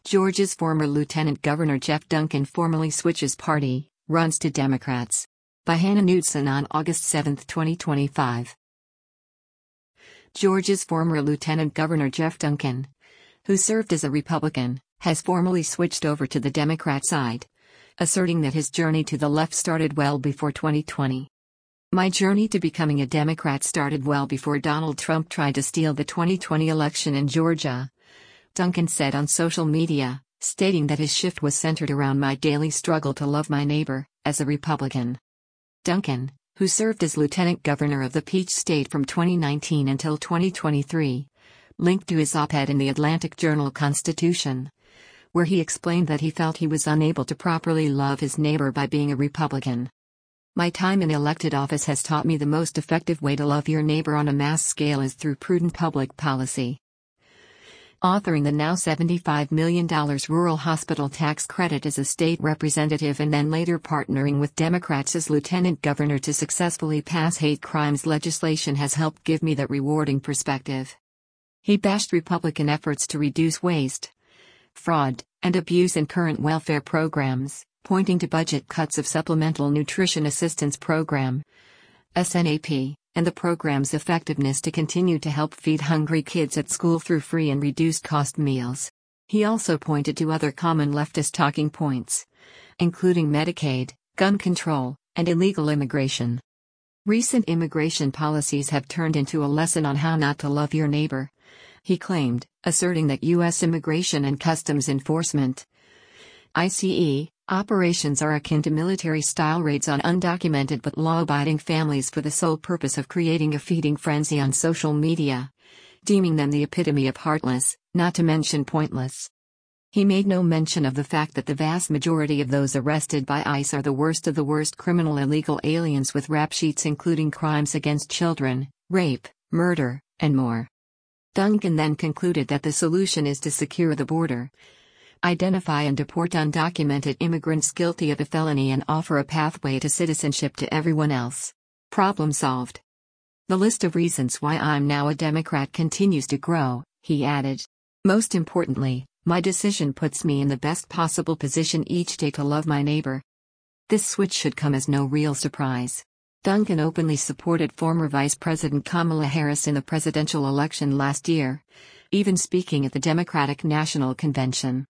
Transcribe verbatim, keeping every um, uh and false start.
Georgia's former Lieutenant Governor Jeff Duncan formally switches party, runs to Democrats. By Hannah Knudsen on August seventh, twenty twenty-five. Georgia's former Lieutenant Governor Jeff Duncan, who served as a Republican, has formally switched over to the Democrat side, asserting that his journey to the left started well before twenty twenty. "My journey to becoming a Democrat started well before Donald Trump tried to steal the twenty twenty election in Georgia," Duncan said on social media, stating that his shift was centered around my daily struggle to love my neighbor, as a Republican. Duncan, who served as Lieutenant Governor of the Peach State from twenty nineteen until twenty twenty-three, linked to his op-ed in the Atlantic Journal-Constitution, where he explained that he felt he was unable to properly love his neighbor by being a Republican. "My time in elected office has taught me the most effective way to love your neighbor on a mass scale is through prudent public policy." Authoring the now seventy-five million dollars rural hospital tax credit as a state representative and then later partnering with Democrats as lieutenant governor to successfully pass hate crimes legislation has helped give me that rewarding perspective. He bashed Republican efforts to reduce waste, fraud, and abuse in current welfare programs, pointing to budget cuts of Supplemental Nutrition Assistance Program, S N A P, and the program's effectiveness to continue to help feed hungry kids at school through free and reduced cost meals. He also pointed to other common leftist talking points, including Medicaid, gun control, and illegal immigration. "Recent immigration policies have turned into a lesson on how not to love your neighbor," he claimed, asserting that U S Immigration and Customs Enforcement I C E operations are akin to military-style raids on undocumented but law-abiding families for the sole purpose of creating a feeding frenzy on social media, deeming them the epitome of heartless, not to mention pointless. He made no mention of the fact that the vast majority of those arrested by ICE are the worst of the worst criminal illegal aliens with rap sheets including crimes against children, rape, murder, and more. Duncan then concluded that the solution is to secure the border, identify and deport undocumented immigrants guilty of a felony and offer a pathway to citizenship to everyone else. Problem solved. "The list of reasons why I'm now a Democrat continues to grow," he added. "Most importantly, my decision puts me in the best possible position each day to love my neighbor." This switch should come as no real surprise. Duncan openly supported former Vice President Kamala Harris in the presidential election last year, even speaking at the Democratic National Convention.